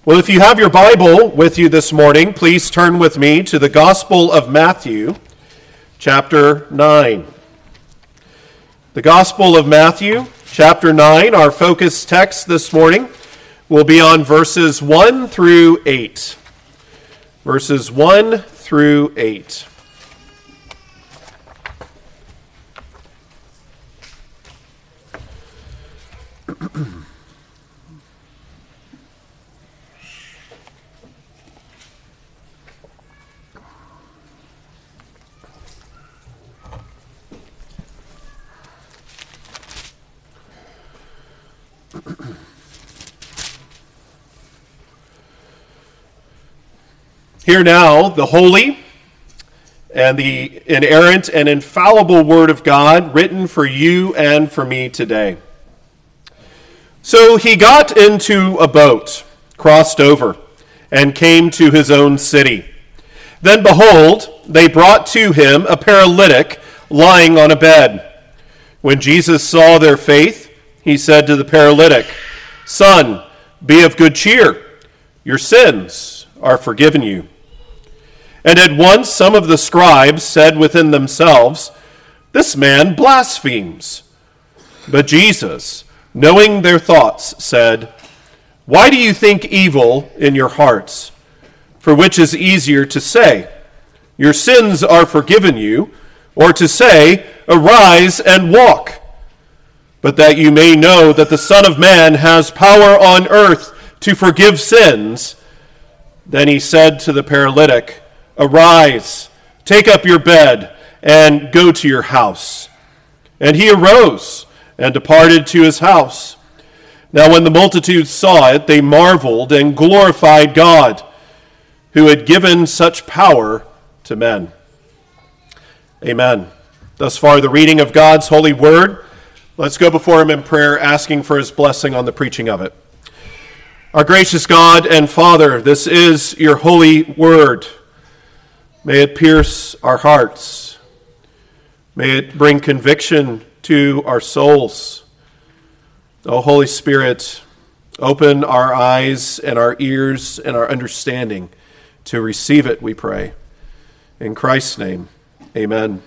Well, if you have your Bible with you this morning, please turn with me to the Gospel of Matthew, chapter 9. The Gospel of Matthew, chapter 9, our focus text this morning will be on verses 1 through 8. Verses 1 through 8. Hear now the holy and the inerrant and infallible word of God written for you and for me today. So he got into a boat, crossed over, and came to his own city. Then behold, they brought to him a paralytic lying on a bed. When Jesus saw their faith, he said to the paralytic, "Son, be of good cheer. Your sins are forgiven you." And at once some of the scribes said within themselves, "This man blasphemes." But Jesus, knowing their thoughts, said, "Why do you think evil in your hearts? For which is easier to say, 'Your sins are forgiven you,' or to say, 'Arise and walk'? But that you may know that the Son of Man has power on earth to forgive sins." Then he said to the paralytic, "Arise, take up your bed, and go to your house." And he arose and departed to his house. Now when the multitude saw it, they marveled and glorified God, who had given such power to men. Amen. Thus far, the reading of God's holy word. Let's go before him in prayer, asking for his blessing on the preaching of it. Our gracious God and Father, this is your holy word. May it pierce our hearts. May it bring conviction to our souls. O Holy Spirit, open our eyes and our ears and our understanding to receive it, we pray. In Christ's name, amen.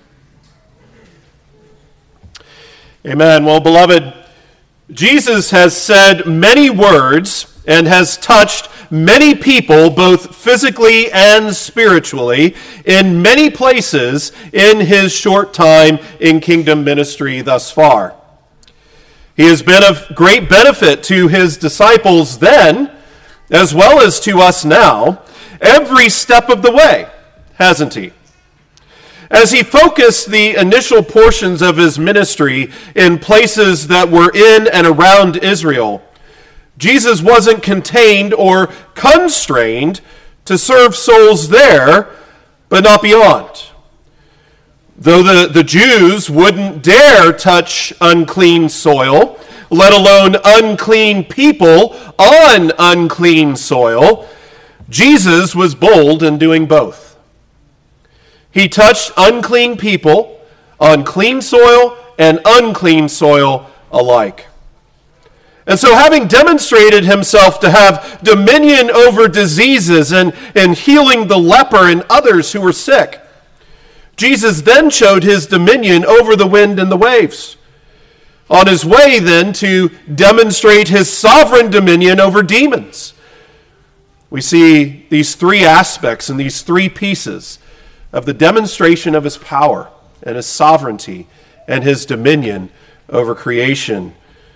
Amen. Well, beloved, Jesus has said many words and has touched many people, both physically and spiritually, in many places in his short time in kingdom ministry thus far. He has been of great benefit to his disciples then, as well as to us now, every step of the way, hasn't he? As he focused the initial portions of his ministry in places that were in and around Israel, Jesus wasn't contained or constrained to serve souls there, but not beyond. Though the Jews wouldn't dare touch unclean soil, let alone unclean people on unclean soil, Jesus was bold in doing both. He touched unclean people on clean soil and unclean soil alike. And so, having demonstrated himself to have dominion over diseases and healing the leper and others who were sick, Jesus then showed his dominion over the wind and the waves. On his way then to demonstrate his sovereign dominion over demons. We see these three aspects and these three pieces of the demonstration of his power and his sovereignty and his dominion over creation.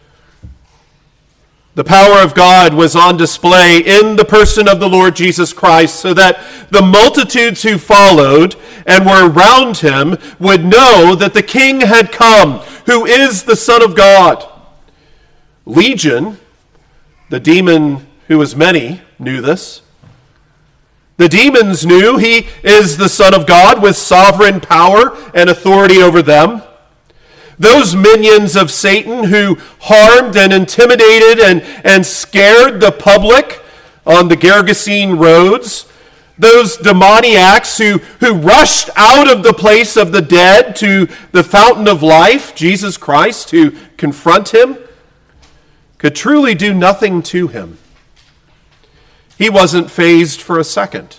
The power of God was on display in the person of the Lord Jesus Christ, so that the multitudes who followed and were around him would know that the King had come, who is the Son of God. Legion, the demon who was many, knew this. The demons knew he is the Son of God with sovereign power and authority over them. Those minions of Satan who harmed and intimidated and scared the public on the Gergesene roads, those demoniacs who rushed out of the place of the dead to the fountain of life, Jesus Christ, to confront him, could truly do nothing to him. He wasn't fazed for a second.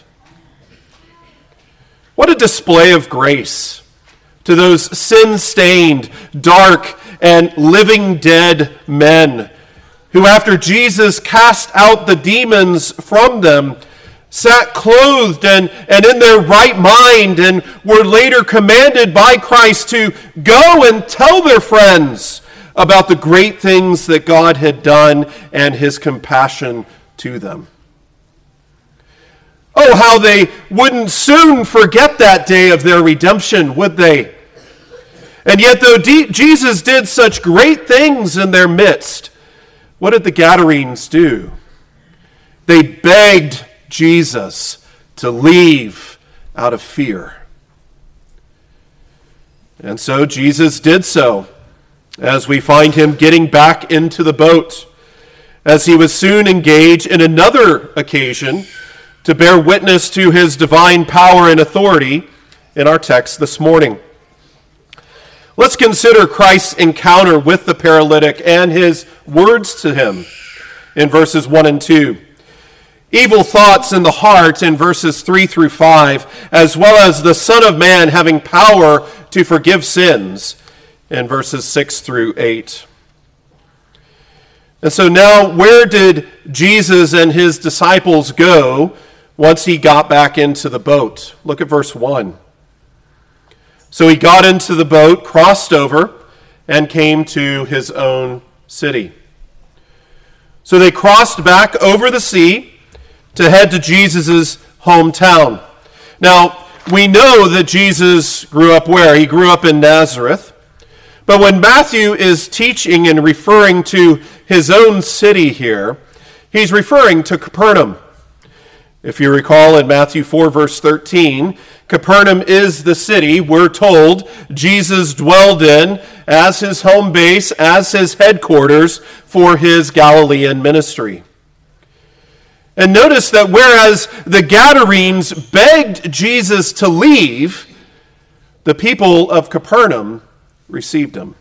What a display of grace to those sin-stained, dark, and living dead men who, after Jesus cast out the demons from them, sat clothed and in their right mind, and were later commanded by Christ to go and tell their friends about the great things that God had done and his compassion to them. Oh, how they wouldn't soon forget that day of their redemption, would they? And yet, though Jesus did such great things in their midst, what did the Gadarenes do? They begged Jesus to leave out of fear. And so Jesus did so, as we find him getting back into the boat, as he was soon engaged in another occasion to bear witness to his divine power and authority in our text this morning. Let's consider Christ's encounter with the paralytic and his words to him in verses 1 and 2. Evil thoughts in the heart in verses 3 through 5, as well as the Son of Man having power to forgive sins in verses 6 through 8. And so now, where did Jesus and his disciples go once he got back into the boat? Look at verse 1. So he got into the boat, crossed over, and came to his own city. So they crossed back over the sea to head to Jesus' hometown. Now, we know that Jesus grew up where? He grew up in Nazareth. But when Matthew is teaching and referring to his own city here, he's referring to Capernaum. If you recall in Matthew 4, verse 13, Capernaum is the city, we're told, Jesus dwelled in as his home base, as his headquarters for his Galilean ministry. And notice that whereas the Gadarenes begged Jesus to leave, the people of Capernaum received him.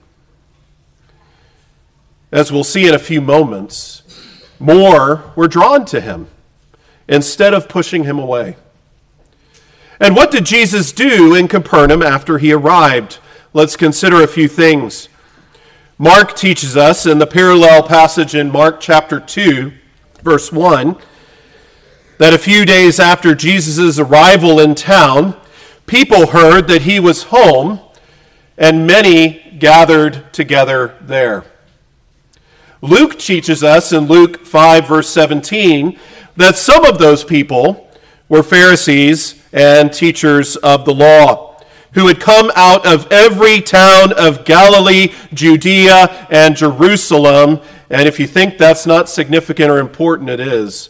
As we'll see in a few moments, more were drawn to him instead of pushing him away. And what did Jesus do in Capernaum after he arrived? Let's consider a few things. Mark teaches us in the parallel passage in Mark chapter 2, verse 1, that a few days after Jesus' arrival in town, people heard that he was home, and many gathered together there. Luke teaches us in Luke 5, verse 17, that some of those people were Pharisees and teachers of the law, who had come out of every town of Galilee, Judea, and Jerusalem. And if you think that's not significant or important, it is.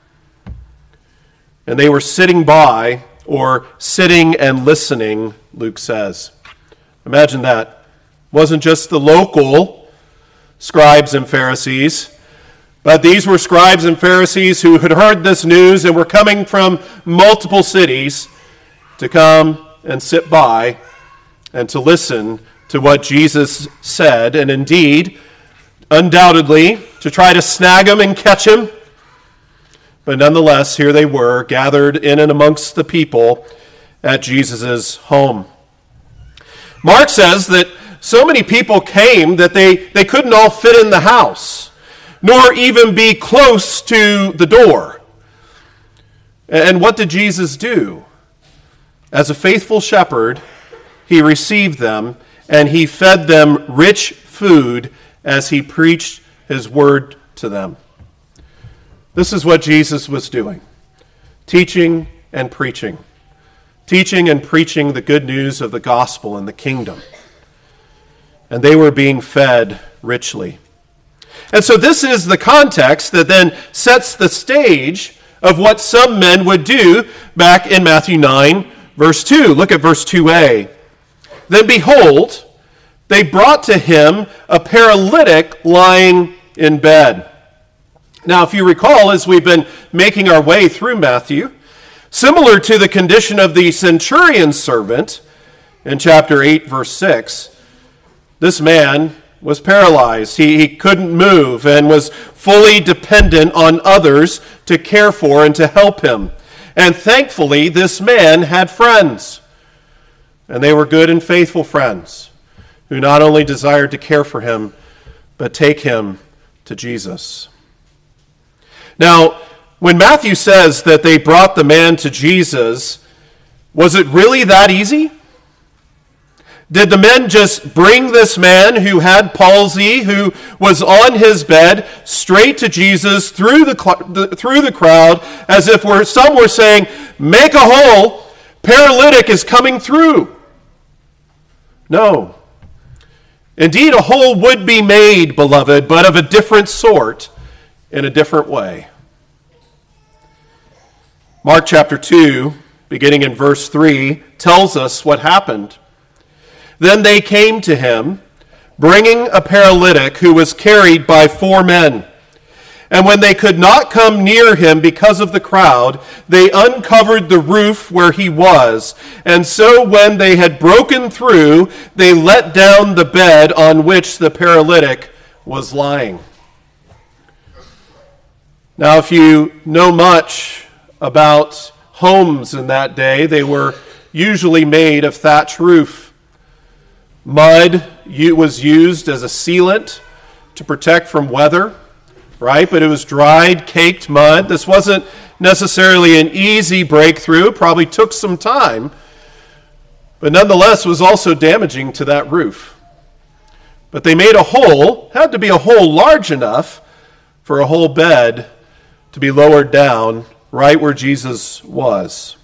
And they were sitting by, or sitting and listening, Luke says. Imagine that. It wasn't just the local scribes and Pharisees, but these were scribes and Pharisees who had heard this news and were coming from multiple cities to come and sit by and to listen to what Jesus said, and indeed, undoubtedly, to try to snag him and catch him. But nonetheless, here they were, gathered in and amongst the people at Jesus' home. Mark says that so many people came that they couldn't all fit in the house, nor even be close to the door. And what did Jesus do? As a faithful shepherd, he received them, and he fed them rich food as he preached his word to them. This is what Jesus was doing, teaching and preaching. Teaching and preaching the good news of the gospel and the kingdom. And they were being fed richly. And so this is the context that then sets the stage of what some men would do back in Matthew 9, verse 2. Look at verse 2a. Then behold, they brought to him a paralytic lying in bed. Now, if you recall, as we've been making our way through Matthew, similar to the condition of the centurion's servant in chapter 8, verse 6, this man was paralyzed. He couldn't move and was fully dependent on others to care for and to help him. And thankfully, this man had friends. And they were good and faithful friends who not only desired to care for him, but take him to Jesus. Now, when Matthew says that they brought the man to Jesus, was it really that easy? Did the men just bring this man who had palsy, who was on his bed, straight to Jesus through the crowd, as if some were saying, "Make a hole, paralytic is coming through"? No. Indeed, a hole would be made, beloved, but of a different sort, in a different way. Mark chapter 2, beginning in verse 3, tells us what happened. Then they came to him, bringing a paralytic who was carried by 4 men. And when they could not come near him because of the crowd, they uncovered the roof where he was. And so when they had broken through, they let down the bed on which the paralytic was lying. Now, if you know much about homes in that day, they were usually made of thatch roof. Mud was used as a sealant to protect from weather, right? But it was dried, caked mud. This wasn't necessarily an easy breakthrough. It probably took some time, but nonetheless was also damaging to that roof. But they made a hole, had to be a hole large enough for a whole bed to be lowered down right where Jesus was.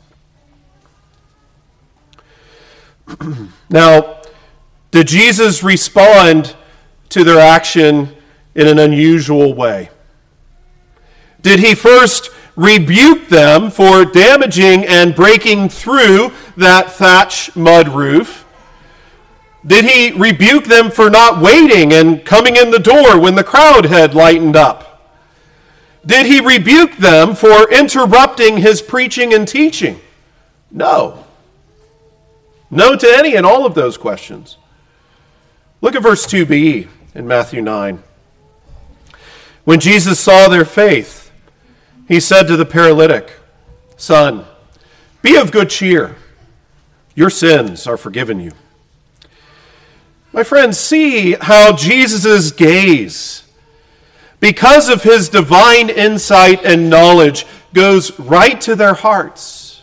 Now, did Jesus respond to their action in an unusual way? Did he first rebuke them for damaging and breaking through that thatch mud roof? Did he rebuke them for not waiting and coming in the door when the crowd had lightened up? Did he rebuke them for interrupting his preaching and teaching? No. No to any and all of those questions. Look at verse 2b in Matthew 9. When Jesus saw their faith, he said to the paralytic, "Son, be of good cheer. Your sins are forgiven you." My friends, see how Jesus' gaze, because of his divine insight and knowledge, goes right to their hearts.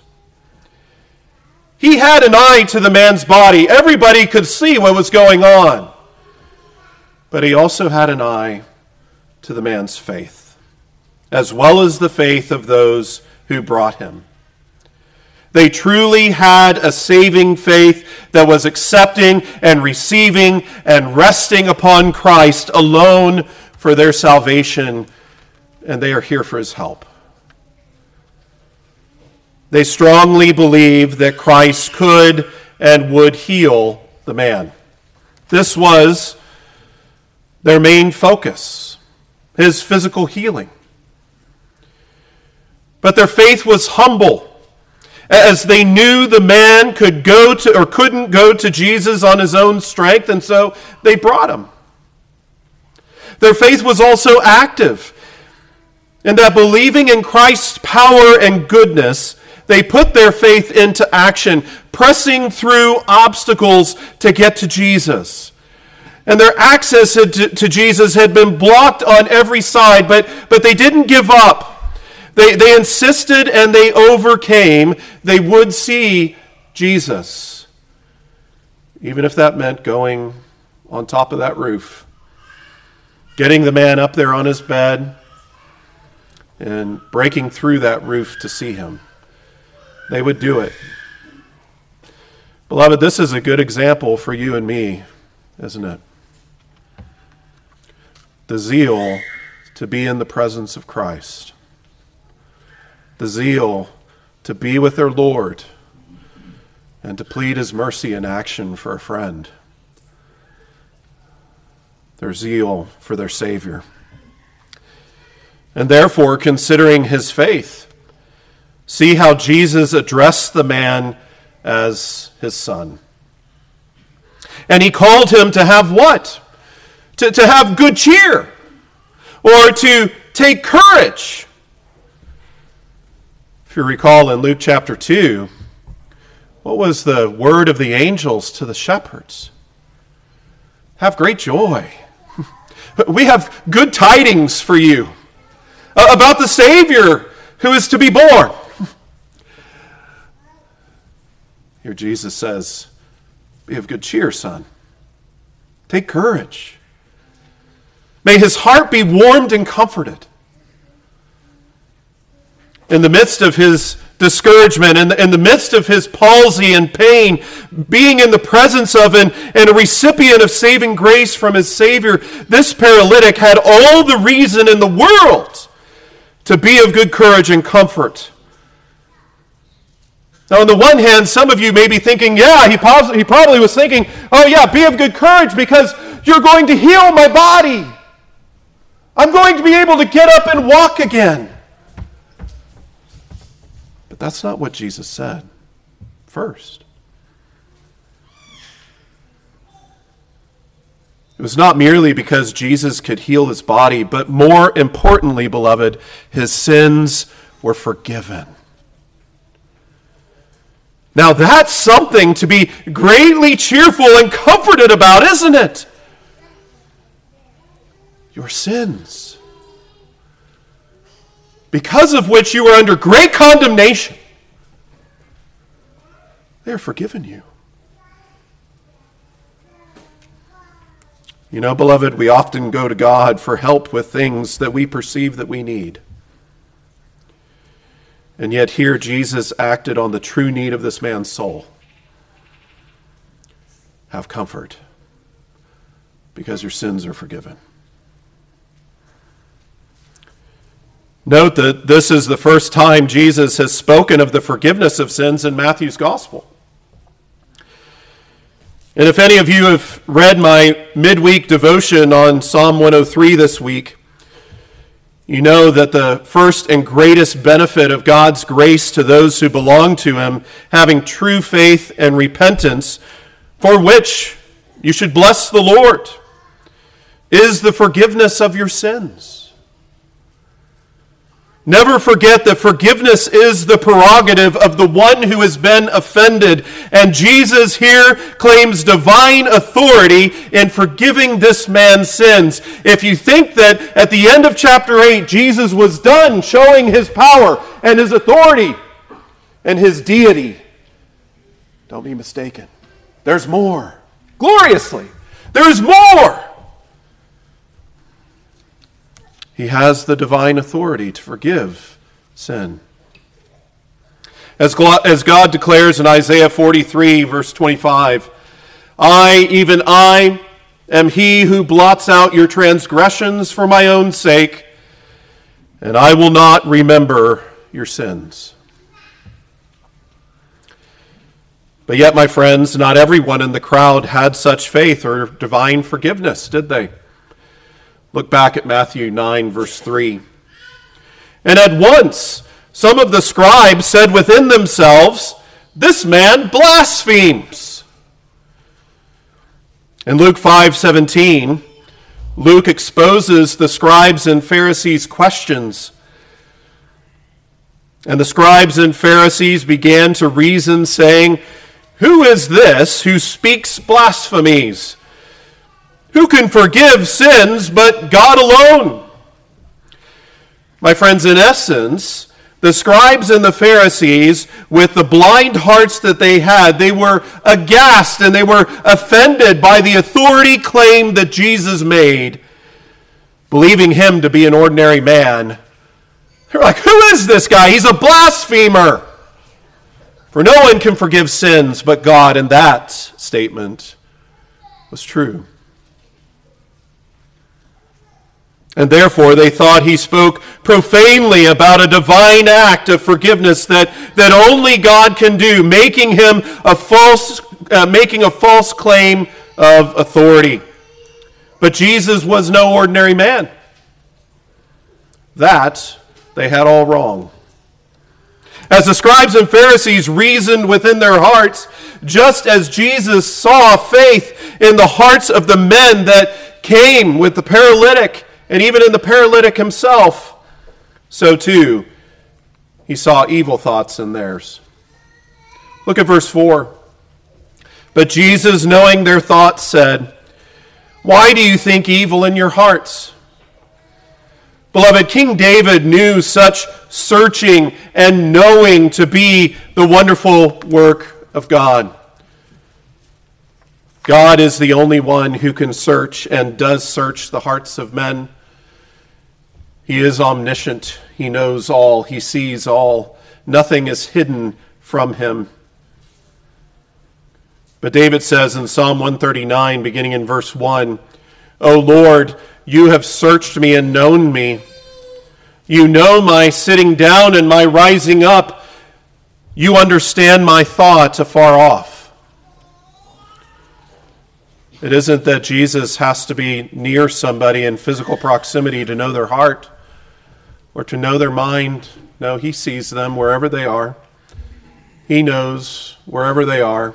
He had an eye to the man's body. Everybody could see what was going on. But he also had an eye to the man's faith, as well as the faith of those who brought him. They truly had a saving faith that was accepting and receiving and resting upon Christ alone for their salvation, and they are here for his help. They strongly believed that Christ could and would heal the man. This was their main focus, his physical healing. But their faith was humble, as they knew the man couldn't go to Jesus on his own strength, and so they brought him. Their faith was also active, in that believing in Christ's power and goodness, they put their faith into action, pressing through obstacles to get to Jesus. And their access to Jesus had been blocked on every side, but they didn't give up. They insisted and they overcame. They would see Jesus, even if that meant going on top of that roof, getting the man up there on his bed, and breaking through that roof to see him. They would do it. Beloved, this is a good example for you and me, isn't it? The zeal to be in the presence of Christ. The zeal to be with their Lord and to plead his mercy in action for a friend. Their zeal for their Savior. And therefore, considering his faith, see how Jesus addressed the man as his son. And he called him to have what? to have good cheer, or to take courage. If you recall in Luke chapter 2, what was the word of the angels to the shepherds? Have great joy. We have good tidings for you about the Savior who is to be born. Here Jesus says, be of good cheer, son. Take courage. May his heart be warmed and comforted. In the midst of his discouragement, in the midst of his palsy and pain, being in the presence of and a recipient of saving grace from his Savior, this paralytic had all the reason in the world to be of good courage and comfort. Now, on the one hand, some of you may be thinking, yeah, he probably was thinking, oh yeah, be of good courage because you're going to heal my body. I'm going to be able to get up and walk again. But that's not what Jesus said first. It was not merely because Jesus could heal his body, but more importantly, beloved, his sins were forgiven. Now that's something to be greatly cheerful and comforted about, isn't it? Your sins, because of which you are under great condemnation, they are forgiven you. You know, beloved, we often go to God for help with things that we perceive that we need. And yet here Jesus acted on the true need of this man's soul. Have comfort, because your sins are forgiven. Note that this is the first time Jesus has spoken of the forgiveness of sins in Matthew's gospel. And if any of you have read my midweek devotion on Psalm 103 this week, you know that the first and greatest benefit of God's grace to those who belong to him, having true faith and repentance, for which you should bless the Lord, is the forgiveness of your sins. Never forget that forgiveness is the prerogative of the one who has been offended. And Jesus here claims divine authority in forgiving this man's sins. If you think that at the end of chapter 8, Jesus was done showing his power and his authority and his deity, don't be mistaken. There's more. Gloriously, there's more. He has the divine authority to forgive sin. As God declares in Isaiah 43, verse 25, I, even I, am he who blots out your transgressions for my own sake, and I will not remember your sins. But yet, my friends, not everyone in the crowd had such faith or divine forgiveness, did they? Look back at Matthew 9, verse 3. And at once, some of the scribes said within themselves, this man blasphemes. In Luke 5:17, Luke exposes the scribes and Pharisees' questions. And the scribes and Pharisees began to reason, saying, who is this who speaks blasphemies? Who can forgive sins but God alone? My friends, in essence, the scribes and the Pharisees, with the blind hearts that they had, they were aghast and they were offended by the authority claim that Jesus made, believing him to be an ordinary man. They're like, who is this guy? He's a blasphemer. For no one can forgive sins but God, and that statement was true. And therefore, they thought he spoke profanely about a divine act of forgiveness that only God can do, making a false claim of authority. But Jesus was no ordinary man. That they had all wrong. As the scribes and Pharisees reasoned within their hearts, just as Jesus saw faith in the hearts of the men that came with the paralytic, and even in the paralytic himself, so too he saw evil thoughts in theirs. Look at verse 4. But Jesus, knowing their thoughts, said, "Why do you think evil in your hearts?" Beloved, King David knew such searching and knowing to be the wonderful work of God. God is the only one who can search and does search the hearts of men. He is omniscient. He knows all. He sees all. Nothing is hidden from him. But David says in Psalm 139, beginning in verse 1, "O Lord, you have searched me and known me. You know my sitting down and my rising up. You understand my thought afar off." It isn't that Jesus has to be near somebody in physical proximity to know their heart or to know their mind. No, he sees them wherever they are. He knows wherever they are.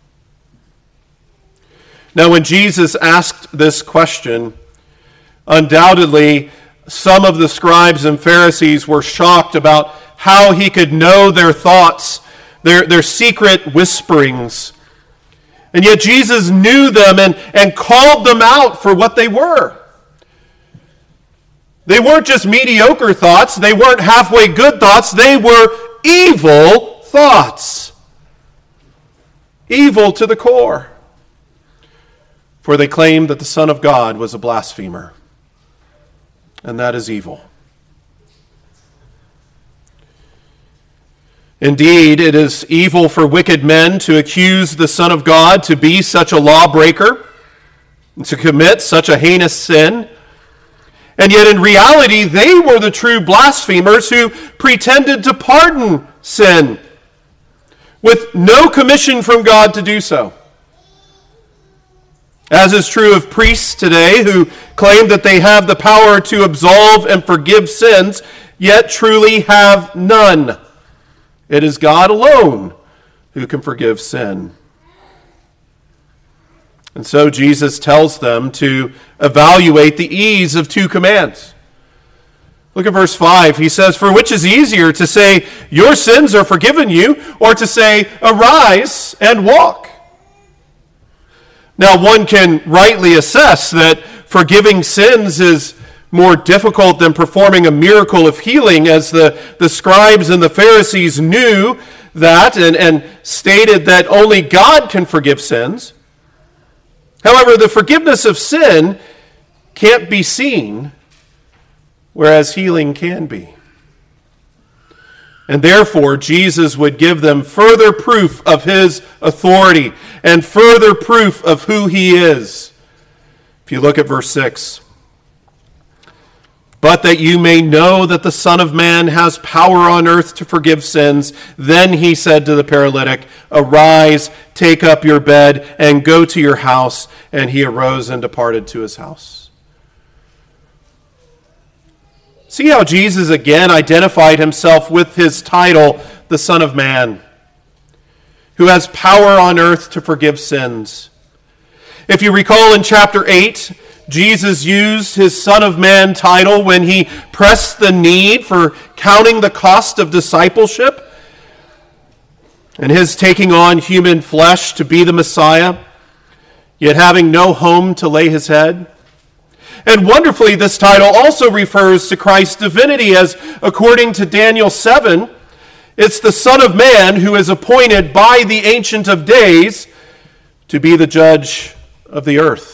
Now, when Jesus asked this question, undoubtedly some of the scribes and Pharisees were shocked about how he could know their thoughts, their secret whisperings. And yet Jesus knew them and called them out for what they were. They weren't just mediocre thoughts. They weren't halfway good thoughts. They were evil thoughts. Evil to the core. For they claimed that the Son of God was a blasphemer. And that is evil. Indeed, it is evil for wicked men to accuse the Son of God to be such a lawbreaker, and to commit such a heinous sin. And yet in reality, they were the true blasphemers who pretended to pardon sin with no commission from God to do so. As is true of priests today who claim that they have the power to absolve and forgive sins, yet truly have none. It is God alone who can forgive sin. And so Jesus tells them to evaluate the ease of two commands. Look at verse 5. He says, "For which is easier, to say, 'Your sins are forgiven you,' or to say, 'Arise and walk'?" Now, one can rightly assess that forgiving sins is more difficult than performing a miracle of healing, as the scribes and the Pharisees knew that and stated that only God can forgive sins. However, the forgiveness of sin can't be seen, whereas healing can be. And therefore, Jesus would give them further proof of his authority and further proof of who he is. If you look at verse 6. "But that you may know that the Son of Man has power on earth to forgive sins, then he said to the paralytic, 'Arise, take up your bed, and go to your house.' And he arose and departed to his house." See how Jesus again identified himself with his title, the Son of Man, who has power on earth to forgive sins. If you recall in chapter 8, Jesus used his Son of Man title when he pressed the need for counting the cost of discipleship and his taking on human flesh to be the Messiah, yet having no home to lay his head. And wonderfully, this title also refers to Christ's divinity, as according to Daniel 7, it's the Son of Man who is appointed by the Ancient of Days to be the judge of the earth.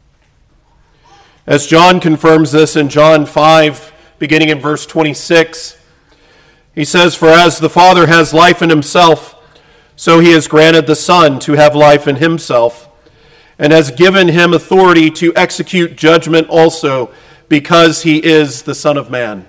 As John confirms this in John 5, beginning in verse 26, he says, "For as the Father has life in himself, so he has granted the Son to have life in himself, and has given him authority to execute judgment also, because he is the Son of Man."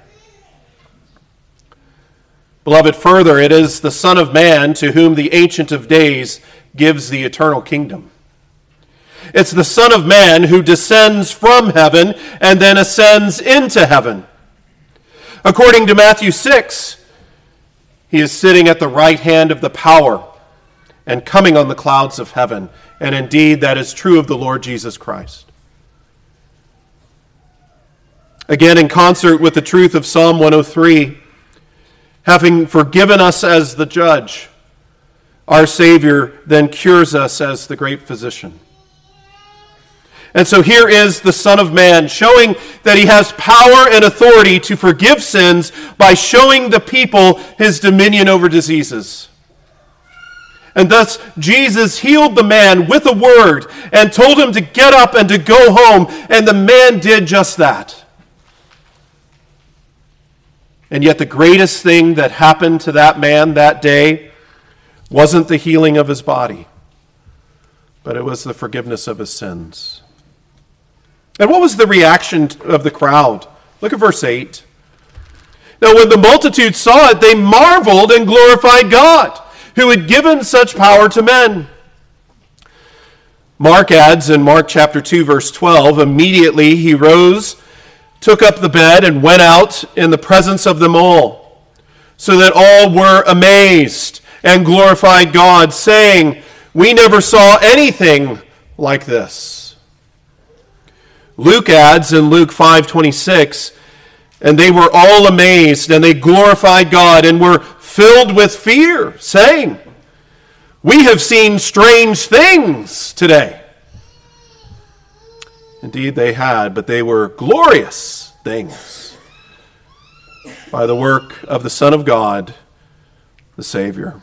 Beloved, further, it is the Son of Man to whom the Ancient of Days gives the eternal kingdom. It's the Son of Man who descends from heaven and then ascends into heaven. According to Matthew 6, he is sitting at the right hand of the power and coming on the clouds of heaven. And indeed, that is true of the Lord Jesus Christ. Again, in concert with the truth of Psalm 103, having forgiven us as the judge, our Savior then cures us as the great physician. And so here is the Son of Man showing that he has power and authority to forgive sins by showing the people his dominion over diseases. And thus Jesus healed the man with a word and told him to get up and to go home, and the man did just that. And yet the greatest thing that happened to that man that day wasn't the healing of his body, but it was the forgiveness of his sins. And what was the reaction of the crowd? Look at verse 8. Now when the multitude saw it, they marveled and glorified God, who had given such power to men. Mark adds in Mark chapter 2, verse 12, immediately he rose, took up the bed, and went out in the presence of them all, so that all were amazed and glorified God, saying, "We never saw anything like this." Luke adds in Luke 5:26, and they were all amazed, and they glorified God, and were filled with fear, saying, "We have seen strange things today." Indeed they had, but they were glorious things by the work of the Son of God, the Savior.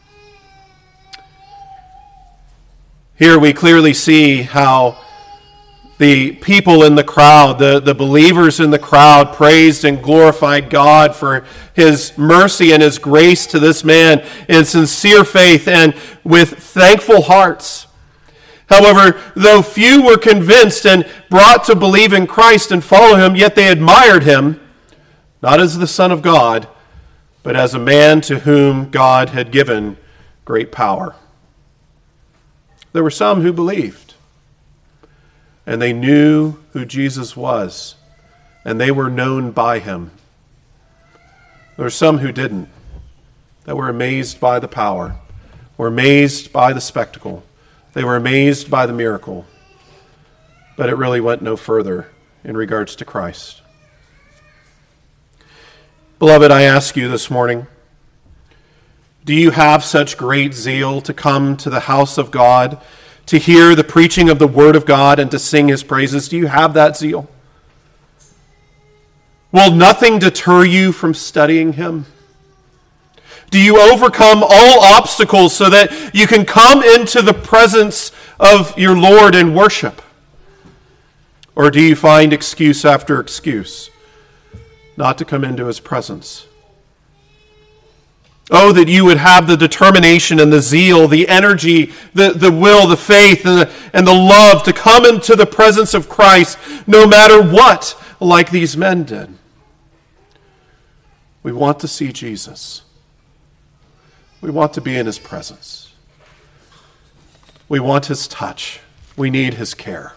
Here we clearly see how the people in the crowd, the believers in the crowd, praised and glorified God for his mercy and his grace to this man in sincere faith and with thankful hearts. However, though few were convinced and brought to believe in Christ and follow him, yet they admired him, not as the Son of God, but as a man to whom God had given great power. There were some who believed, and they knew who Jesus was, and they were known by him. There were some who didn't, that were amazed by the power, were amazed by the spectacle. They were amazed by the miracle, but it really went no further in regards to Christ. Beloved, I ask you this morning, do you have such great zeal to come to the house of God, to hear the preaching of the Word of God and to sing his praises? Do you have that zeal? Will nothing deter you from studying him? Do you overcome all obstacles so that you can come into the presence of your Lord and worship? Or do you find excuse after excuse not to come into his presence? Oh, that you would have the determination and the zeal, the energy, the will, the faith, and the love to come into the presence of Christ no matter what, like these men did. We want to see Jesus. We want to be in his presence. We want his touch. We need his care.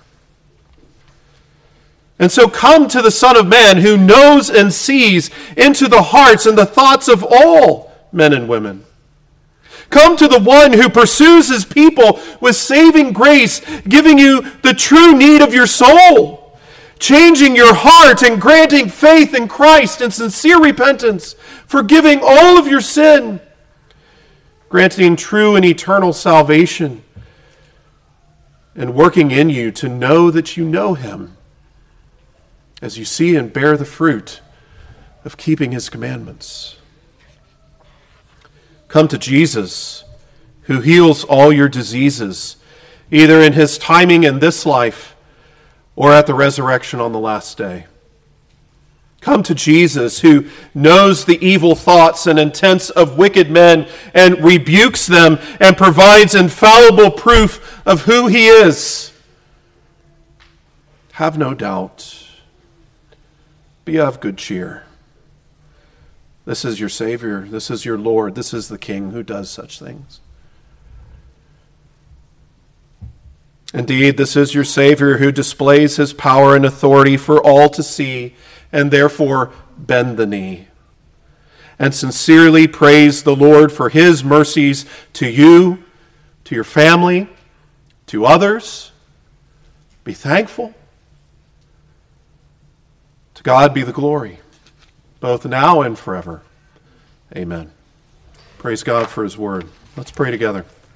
And so come to the Son of Man who knows and sees into the hearts and the thoughts of all men and women. Come to the one who pursues his people with saving grace, giving you the true need of your soul, changing your heart and granting faith in Christ and sincere repentance, forgiving all of your sin, granting true and eternal salvation, and working in you to know that you know him as you see and bear the fruit of keeping his commandments. Come to Jesus, who heals all your diseases, either in his timing in this life or at the resurrection on the last day. Come to Jesus, who knows the evil thoughts and intents of wicked men and rebukes them and provides infallible proof of who he is. Have no doubt. Be of good cheer. This is your Savior. This is your Lord. This is the King who does such things. Indeed, this is your Savior who displays his power and authority for all to see, and therefore bend the knee and sincerely praise the Lord for his mercies to you, to your family, to others. Be thankful. To God be the glory, both now and forever. Amen. Praise God for his word. Let's pray together.